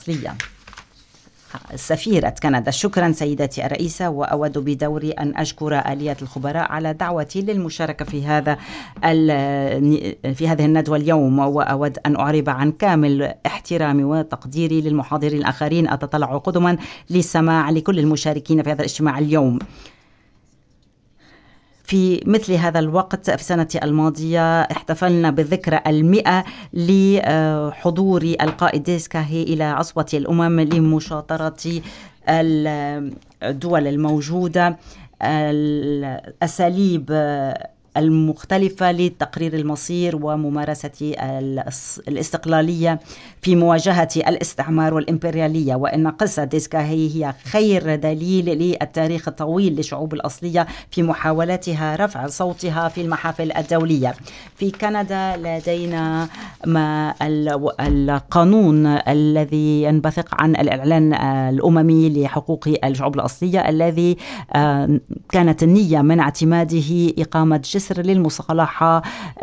الأصلية. سفيرة كندا: شكرا سيدتي الرئيسة، وأود بدوري أن أشكر آلية الخبراء على دعوتي للمشاركة في هذه الندوة اليوم، وأود أن أعرب عن كامل احترامي وتقديري للمحاضرين الآخرين. أتطلع قدما للسماع لكل المشاركين في هذا الاجتماع اليوم. في مثل هذا الوقت في السنة الماضية احتفلنا بالذكرى 100 لحضور القائد ديسكاهي إلى عصبة الأمم لمشاطرة الدول الموجودة الأساليب المختلفة لتقرير المصير وممارسة الاستقلالية في مواجهة الاستعمار والإمبريالية. وإن قصة ديسكاهي هي خير دليل للتاريخ الطويل للشعوب الأصلية في محاولاتها رفع صوتها في المحافل الدولية. في كندا لدينا القانون الذي ينبثق عن الإعلان الأممي لحقوق الشعوب الأصلية، الذي كانت النية من اعتماده إقامة جسر للمصالحة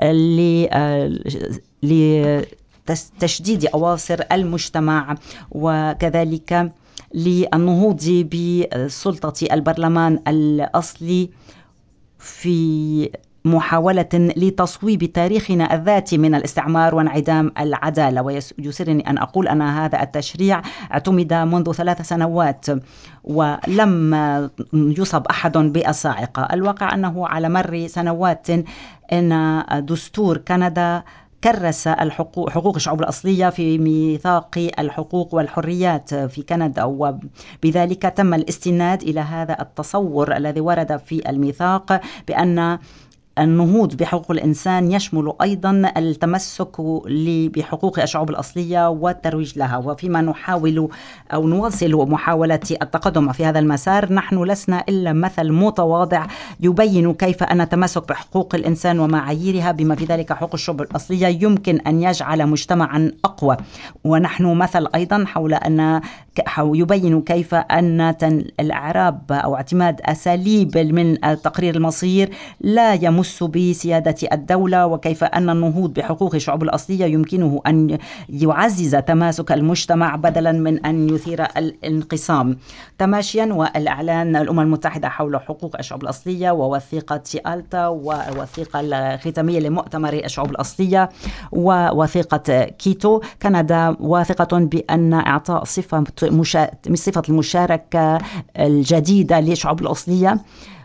لتشديد أواصر المجتمع، وكذلك للنهوض بسلطة البرلمان الأصلي في محاولة لتصويب تاريخنا الذاتي من الاستعمار وانعدام العدالة. ويسرني أن أقول أن هذا التشريع اعتمد منذ 3 سنوات ولم يصب أحد بالصاعقة. الواقع أنه على مر سنوات أن دستور كندا كرس حقوق الشعوب الأصلية في ميثاق الحقوق والحريات في كندا، وبذلك تم الاستناد إلى هذا التصور الذي ورد في الميثاق بأن النهوض بحقوق الإنسان يشمل أيضا التمسك بحقوق الشعوب الأصلية والترويج لها. وفيما نحاول أو نواصل محاولة التقدم في هذا المسار، نحن لسنا إلا مثل متواضع يبين كيف أن التمسك بحقوق الإنسان ومعاييرها بما في ذلك حقوق الشعوب الأصلية يمكن أن يجعل مجتمعا أقوى. ونحن مثل أيضا حول أن يبين كيف أن الإعراب أو اعتماد أساليب من تقرير المصير لا يمس بسيادة الدولة، وكيف أن النهوض بحقوق الشعوب الأصلية يمكنه أن يعزز تماسك المجتمع بدلا من أن يثير الانقسام. تماشيا والإعلان الأمم المتحدة حول حقوق الشعوب الأصلية ووثيقة ألتا ووثيقة الختامية لمؤتمر الشعوب الأصلية ووثيقة كيتو، كندا واثقة بأن إعطاء صفة المشاركة الجديدة للشعوب الأصلية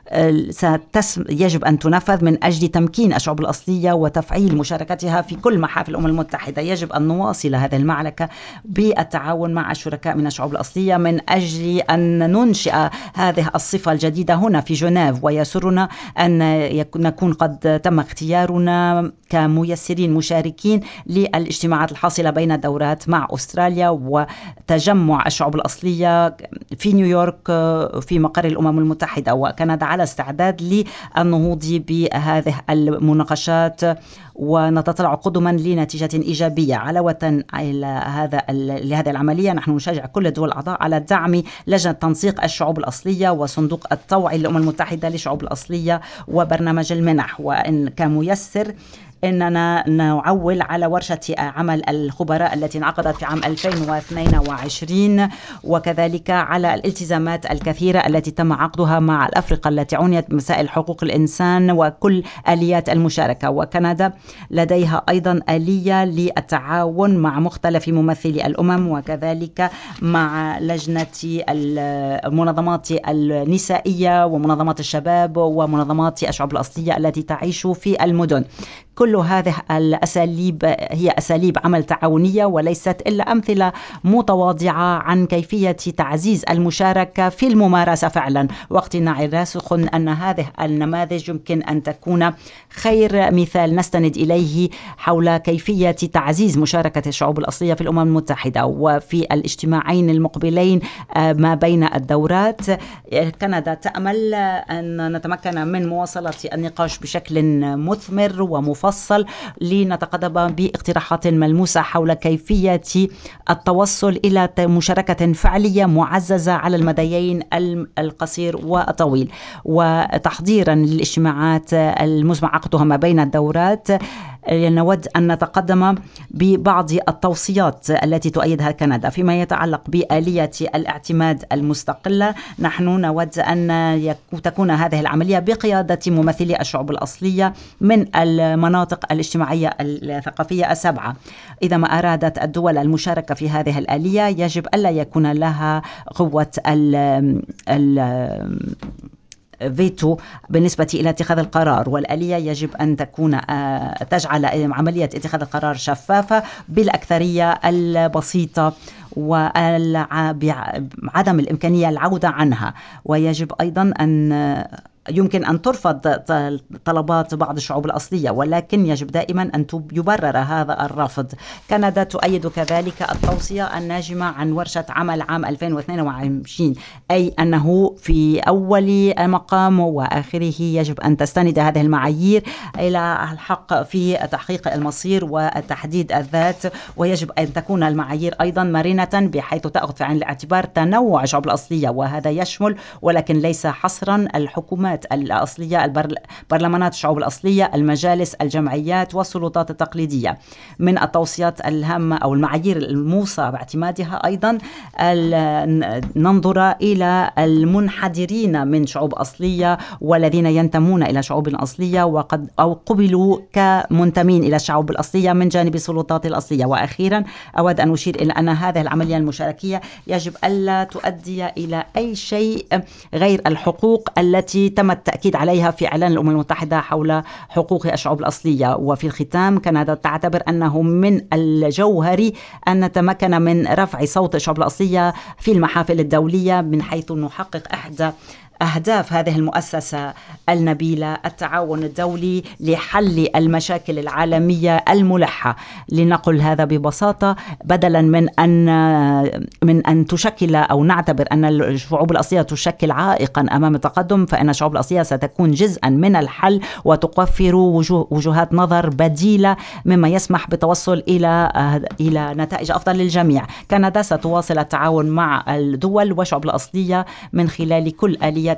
يجب أن تنفذ من أجل تمكين الشعوب الأصلية وتفعيل مشاركتها في كل محافل الأمم المتحدة. يجب أن نواصل هذه المعركة بالتعاون مع الشركاء من الشعوب الأصلية من أجل أن ننشئ هذه الصفة الجديدة هنا في جنيف. ويسرنا أن نكون قد تم اختيارنا كميسرين مشاركين للاجتماعات الحاصلة بين الدورات مع أستراليا وتجمع الشعوب الأصلية في نيويورك في مقر الأمم المتحدة. وكندا على استعداد للنهوض بهذه المناقشات ونتطلع قدما لنتيجة إيجابية. علاوة لهذه العملية، نحن نشجع كل الدول الأعضاء على دعم لجنة تنسيق الشعوب الأصلية وصندوق الطوع للأمم المتحدة للشعوب الأصلية وبرنامج المنح. وإن كميسر إننا نعول على ورشة عمل الخبراء التي انعقدت في عام 2022، وكذلك على الالتزامات الكثيرة التي تم عقدها مع الأفرقة التي عنيت بمسائل حقوق الإنسان وكل آليات المشاركة. وكندا لديها أيضا آلية للتعاون مع مختلف ممثلي الأمم وكذلك مع لجنة المنظمات النسائية ومنظمات الشباب ومنظمات الشعوب الأصلية التي تعيش في المدن. كل هذه الأساليب هي أساليب عمل تعاونية وليست إلا أمثلة متواضعة عن كيفية تعزيز المشاركة في الممارسة فعلا. واقتناع راسخ أن هذه النماذج يمكن أن تكون خير مثال نستند إليه حول كيفية تعزيز مشاركة الشعوب الأصلية في الأمم المتحدة. وفي الاجتماعين المقبلين ما بين الدورات، كندا تأمل أن نتمكن من مواصلة النقاش بشكل مثمر ومفصل لنتقدم باقتراحات ملموسة حول كيفية التوصل إلى مشاركة فعلية معززة على المديين القصير والطويل. وتحضيرا للاجتماعات المزمع عقدها ما بين الدورات، نود أن نتقدم ببعض التوصيات التي تؤيدها كندا فيما يتعلق بآلية الاعتماد المستقلة. نحن نود أن تكون هذه العملية بقيادة ممثلي الشعوب الأصلية من المناطق الاجتماعية الثقافية السبعة. إذا ما أرادت الدول المشاركة في هذه الآلية يجب ألا يكون لها قوة فيتو بالنسبة إلى اتخاذ القرار، والآلية يجب أن تكون تجعل عملية اتخاذ القرار شفافة بالأكثرية البسيطة وعدم الإمكانية العودة عنها. ويجب أيضا أن يمكن أن ترفض طلبات بعض الشعوب الأصلية، ولكن يجب دائما أن يبرر هذا الرفض. كندا تؤيد كذلك التوصية الناجمة عن ورشة عمل عام 2022، أي أنه في أول مقام وآخره يجب أن تستند هذه المعايير إلى الحق في تحقيق المصير وتحديد الذات، ويجب أن تكون المعايير أيضا مرنة بحيث تأخذ في عين الاعتبار تنوع الشعوب الأصلية، وهذا يشمل ولكن ليس حصرا الحكومات الأصلية، برلمانات الشعوب الأصلية، المجالس، الجمعيات والسلطات التقليدية. من التوصيات الهامة أو المعايير الموصى باعتمادها أيضا ننظر إلى المنحدرين من شعوب أصلية والذين ينتمون إلى شعوب أصلية وقد أو قبلوا كمنتمين إلى الشعوب الأصلية من جانب السلطات الأصلية. وأخيرا أود أن أشير إلى أن هذه العملية المشاركية يجب ألا تؤدي إلى أي شيء غير الحقوق التي تم التأكيد عليها في إعلان الأمم المتحدة حول حقوق الشعوب الأصلية. وفي الختام كندا تعتبر أنه من الجوهري أن نتمكن من رفع صوت الشعوب الأصلية في المحافل الدولية من حيث نحقق إحدى أهداف هذه المؤسسة النبيلة، التعاون الدولي لحل المشاكل العالمية الملحة. لنقل هذا ببساطة، بدلا من أن تشكل أو نعتبر أن الشعوب الأصلية تشكل عائقا أمام التقدم، فإن الشعوب الأصلية ستكون جزءا من الحل وتوفر وجهات نظر بديلة مما يسمح بالتوصل إلى نتائج أفضل للجميع. كندا ستواصل التعاون مع الدول والشعوب الأصلية من خلال كل آليات